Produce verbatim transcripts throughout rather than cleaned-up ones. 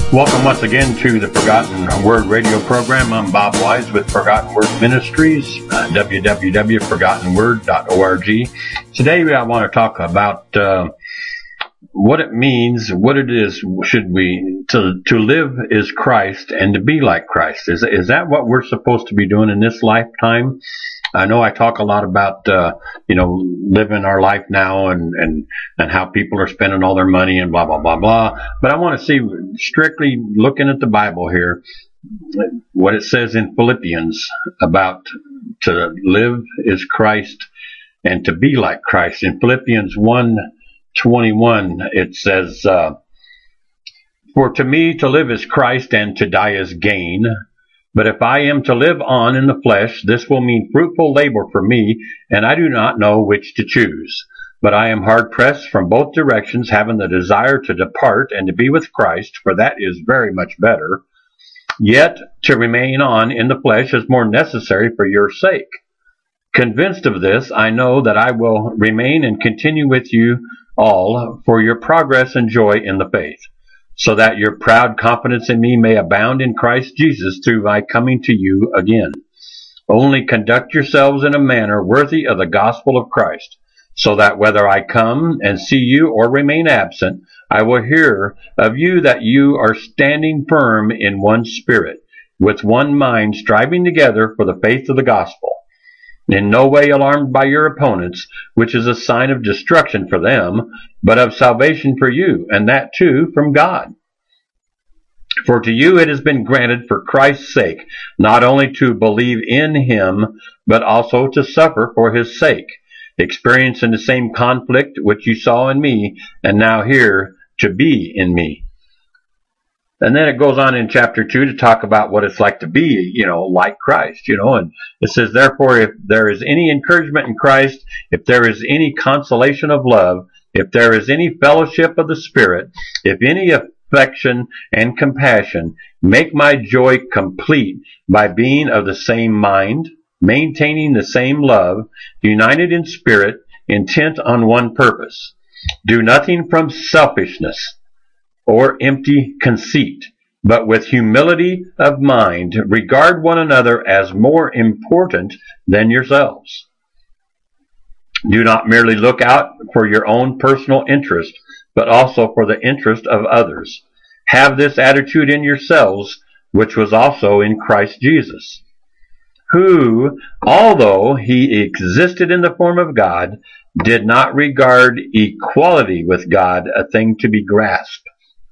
Welcome once again to the Forgotten Word radio program. I'm Bob Wise with Forgotten Word Ministries, uh, w w w dot forgotten word dot org. Today I want to talk about uh, what it means, what it is, should we, to to live is Christ and to be like Christ. Is, is that what we're supposed to be doing in this lifetime? I know I talk a lot about, uh, you know, living our life now and, and, and how people are spending all their money and blah, blah, blah, blah. But I want to see, strictly looking at the Bible here, what it says in Philippians about to live is Christ and to be like Christ. In Philippians one twenty-one, it says, uh, for to me to live is Christ and to die is gain. But if I am to live on in the flesh, this will mean fruitful labor for me, and I do not know which to choose. But I am hard pressed from both directions, having the desire to depart and to be with Christ, for that is very much better. Yet to remain on in the flesh is more necessary for your sake. Convinced of this, I know that I will remain and continue with you all for your progress and joy in the faith, so that your proud confidence in me may abound in Christ Jesus through my coming to you again. Only conduct yourselves in a manner worthy of the gospel of Christ, so that whether I come and see you or remain absent, I will hear of you that you are standing firm in one spirit, with one mind, striving together for the faith of the gospel, in no way alarmed by your opponents, which is a sign of destruction for them, but of salvation for you, and that too from God. For to you it has been granted for Christ's sake, not only to believe in him, but also to suffer for his sake, experiencing the same conflict which you saw in me, and now hear to be in me. And then it goes on in chapter two to talk about what it's like to be, you know, like Christ, you know, and it says, therefore, if there is any encouragement in Christ, if there is any consolation of love, if there is any fellowship of the Spirit, if any affection and compassion, make my joy complete by being of the same mind, maintaining the same love, united in spirit, intent on one purpose. Do nothing from selfishness or empty conceit, but with humility of mind, regard one another as more important than yourselves. Do not merely look out for your own personal interest, but also for the interest of others. Have this attitude in yourselves, which was also in Christ Jesus, who, although he existed in the form of God, did not regard equality with God a thing to be grasped,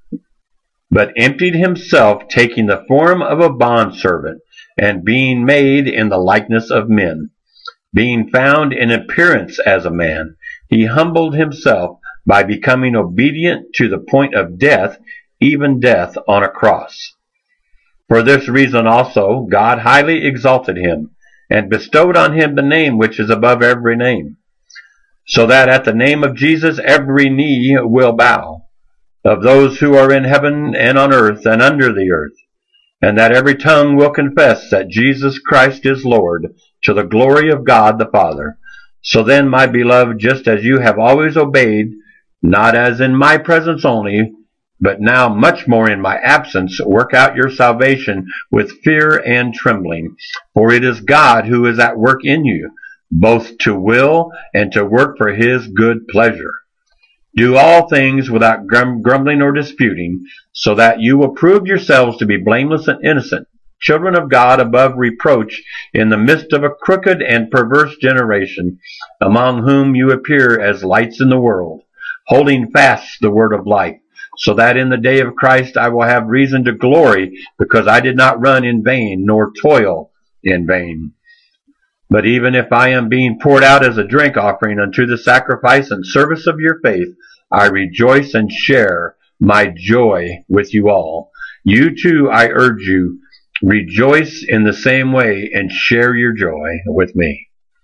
but emptied himself, taking the form of a bondservant, and being made in the likeness of men. Being found in appearance as a man, he humbled himself by becoming obedient to the point of death, even death on a cross. For this reason also God highly exalted him, and bestowed on him the name which is above every name, so that at the name of Jesus every knee will bow, of those who are in heaven and on earth and under the earth, and that every tongue will confess that Jesus Christ is Lord, to the glory of God the Father. So then, my beloved, just as you have always obeyed, not as in my presence only, but now much more in my absence, work out your salvation with fear and trembling. For it is God who is at work in you, both to will and to work for his good pleasure. Do all things without grumbling or disputing, so that you will prove yourselves to be blameless and innocent, children of God above reproach, in the midst of a crooked and perverse generation, among whom you appear as lights in the world, holding fast the word of life, so that in the day of Christ I will have reason to glory, because I did not run in vain, nor toil in vain. But even if I am being poured out as a drink offering unto the sacrifice and service of your faith, I rejoice and share my joy with you all. You too, I urge you, rejoice in the same way and share your joy with me.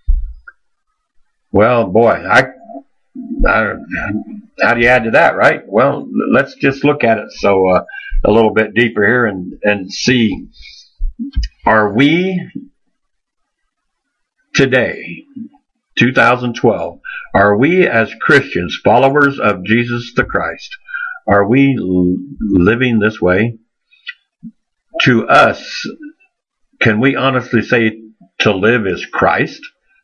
Well, boy, I, I how do you add to that, right? Well, let's just look at it so uh, a little bit deeper here and, and see, are we today, two thousand twelve, are we as Christians, followers of Jesus the Christ, are we living this way? to us, can we honestly say to live is Christ?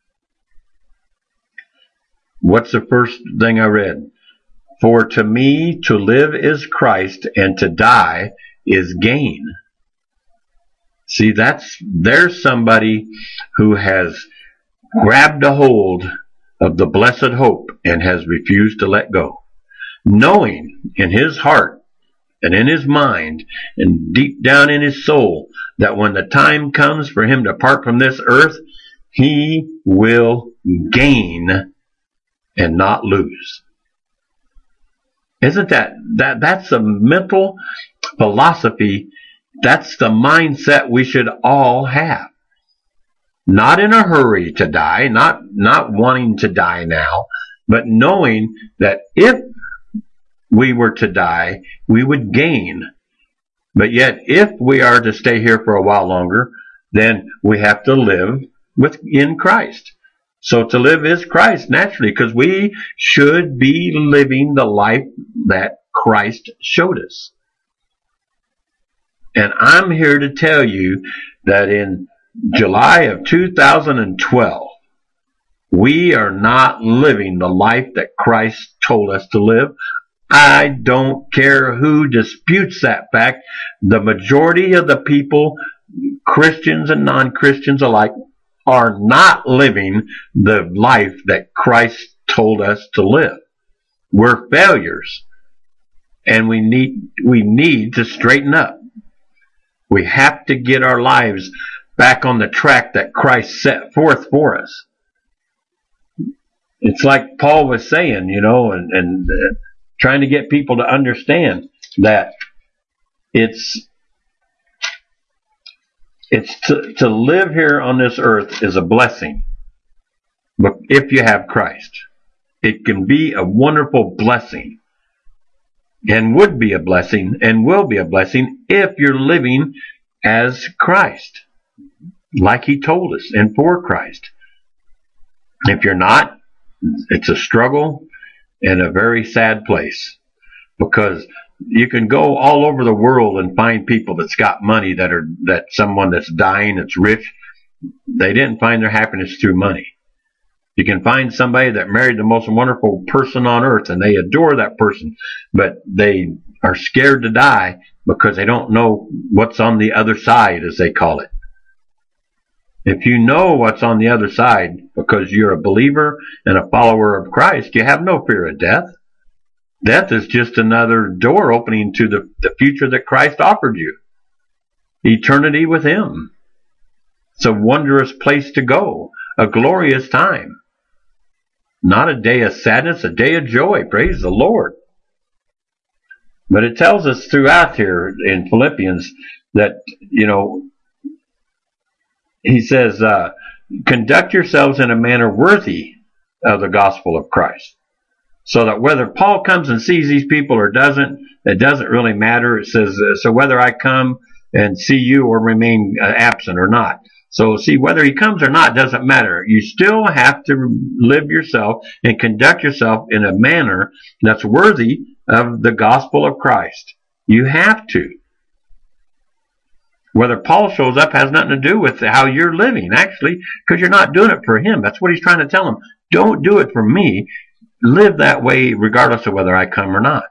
What's the first thing I read? For to me to live is Christ, and to die is gain. See, that's there's somebody who has grabbed a hold of the blessed hope and has refused to let go, knowing in his heart and in his mind and deep down in his soul that when the time comes for him to part from this earth, he will gain and not lose. Isn't that, that that's a mental philosophy? That's the mindset we should all have. Not in a hurry to die, not, not wanting to die now, but knowing that if we were to die, we would gain. But yet, if we are to stay here for a while longer, then we have to live with in Christ. So to live is Christ, naturally, because we should be living the life that Christ showed us. And I'm here to tell you that in July of two thousand twelve, we are not living the life that Christ told us to live. I don't care who disputes that fact. The majority of the people, Christians and non-Christians alike, are not living the life that Christ told us to live. We're failures, and we need we need to straighten up. We have to get our lives back on the track that Christ set forth for us. It's like Paul was saying, you know, and, and uh, trying to get people to understand that it's It's to, to live here on this earth is a blessing. But if you have Christ, it can be a wonderful blessing, and would be a blessing, and will be a blessing if you're living as Christ, like he told us, and for Christ. If you're not, it's a struggle and a very sad place, because you can go all over the world and find people that's got money, that are that someone that's dying, that's rich. They didn't find their happiness through money. You can find somebody that married the most wonderful person on earth, and they adore that person, but they are scared to die because they don't know what's on the other side, as they call it. If you know what's on the other side, because you're a believer and a follower of Christ, you have no fear of death. Death is just another door opening to the, the future that Christ offered you. Eternity with him. It's a wondrous place to go. A glorious time. Not a day of sadness, a day of joy. Praise the Lord. But it tells us throughout here in Philippians that, you know, he says, uh, conduct yourselves in a manner worthy of the gospel of Christ. So that whether Paul comes and sees these people or doesn't, it doesn't really matter. It says, uh, so whether I come and see you or remain uh, absent or not. So see, whether he comes or not doesn't matter. You still have to live yourself and conduct yourself in a manner that's worthy of the gospel of Christ. You have to. Whether Paul shows up has nothing to do with how you're living, actually, because you're not doing it for him. That's what he's trying to tell him. Don't do it for me. Live that way regardless of whether I come or not.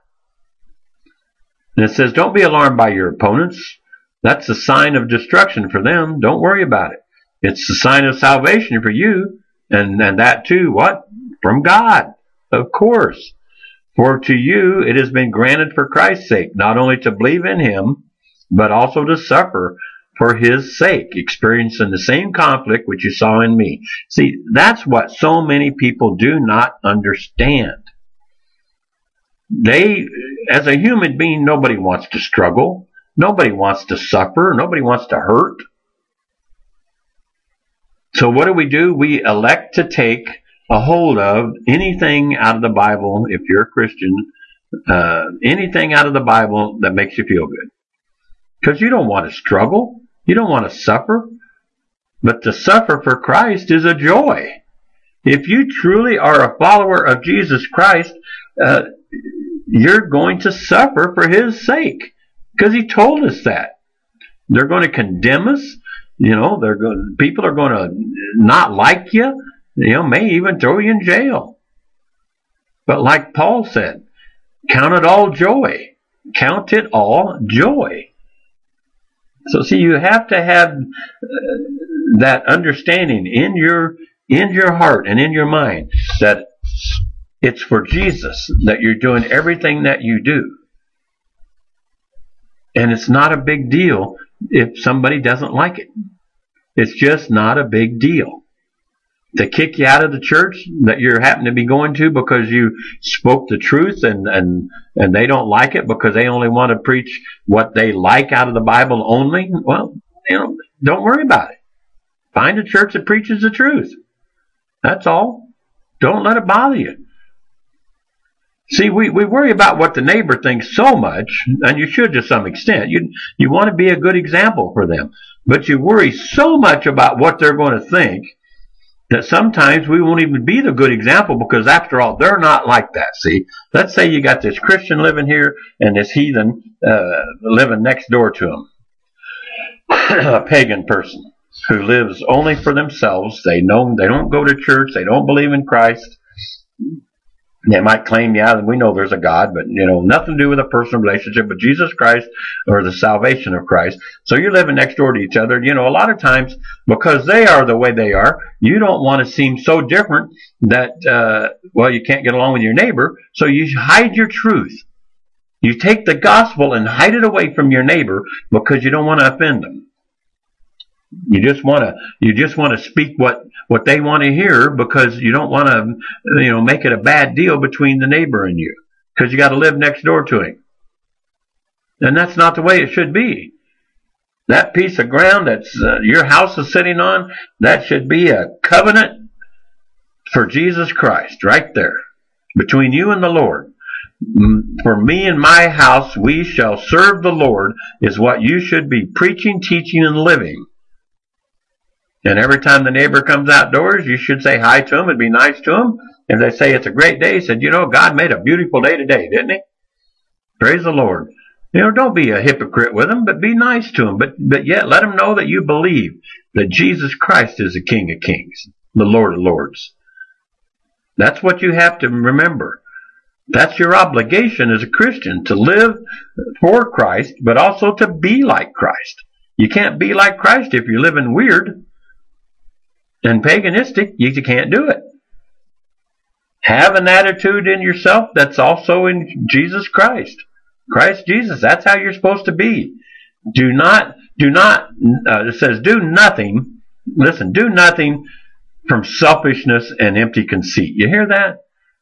And it says, don't be alarmed by your opponents. That's a sign of destruction for them. Don't worry about it. It's a sign of salvation for you. And, and that too, what? From God, of course. For to you it has been granted for Christ's sake, not only to believe in him, but also to suffer for his sake, experiencing the same conflict which you saw in me. See, that's what so many people do not understand. They, as a human being, nobody wants to struggle. Nobody wants to suffer. Nobody wants to hurt. So what do we do? We elect to take a hold of anything out of the Bible, if you're a Christian, uh, anything out of the Bible that makes you feel good. Because you don't want to struggle. You don't want to suffer. But to suffer for Christ is a joy. If you truly are a follower of Jesus Christ, uh, you're going to suffer for his sake. Because he told us that. They're going to condemn us. You know, they're going, people are going to not like you. You know, may even throw you in jail. But like Paul said, count it all joy. Count it all joy. So see, you have to have uh, that understanding in your in your heart and in your mind that it's for Jesus that you're doing everything that you do. And it's not a big deal if somebody doesn't like it. It's just not a big deal. To kick you out of the church that you happen to be going to because you spoke the truth and, and, and they don't like it because they only want to preach what they like out of the Bible only, well, you know, don't worry about it. Find a church that preaches the truth. That's all. Don't let it bother you. See, we, we worry about what the neighbor thinks so much, and you should to some extent. You, you want to be a good example for them. But you worry so much about what they're going to think that sometimes we won't even be the good example because, after all, they're not like that, see. Let's say you got this Christian living here and this heathen uh, living next door to him. A pagan person who lives only for themselves. They know they don't go to church. They don't believe in Christ. They might claim, yeah, we know there's a God, but, you know, nothing to do with a personal relationship with Jesus Christ or the salvation of Christ. So you're living next door to each other. You know, a lot of times, because they are the way they are, you don't want to seem so different that, uh, well, you can't get along with your neighbor, so you hide your truth. You take the gospel and hide it away from your neighbor because you don't want to offend them. You just want to, you just want to speak what, what they want to hear because you don't want to, you know, make it a bad deal between the neighbor and you because you got to live next door to him. And that's not the way it should be. That piece of ground that's uh, your house is sitting on, that should be a covenant for Jesus Christ right there between you and the Lord. For me and my house, we shall serve the Lord is what you should be preaching, teaching, and living. And every time the neighbor comes outdoors, you should say hi to him and be nice to him. If they say it's a great day, he said, you know, God made a beautiful day today, didn't he? Praise the Lord. You know, don't be a hypocrite with them, but be nice to them. But, but yet let them know that you believe that Jesus Christ is the King of Kings, the Lord of Lords. That's what you have to remember. That's your obligation as a Christian, to live for Christ, but also to be like Christ. You can't be like Christ if you're living weird and paganistic. You can't do it. Have an attitude in yourself that's also in Jesus Christ. Christ Jesus, that's how you're supposed to be. Do not, do not, uh, it says do nothing, listen, do nothing from selfishness and empty conceit. You hear that?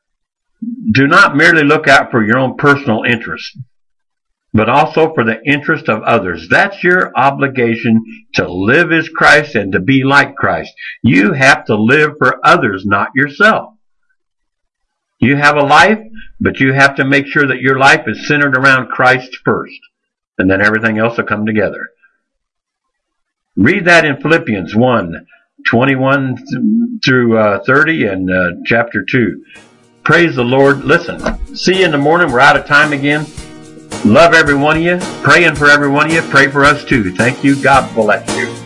Do not merely look out for your own personal interest, but also for the interest of others. That's your obligation, to live as Christ and to be like Christ. You have to live for others, not yourself. You have a life, but you have to make sure that your life is centered around Christ first, and then everything else will come together. Read that in Philippians one, twenty-one through uh, thirty and uh, chapter two. Praise the Lord. Listen, see you in the morning. We're out of time again. Love every one of you. Praying for every one of you. Pray for us too. Thank you. God bless you.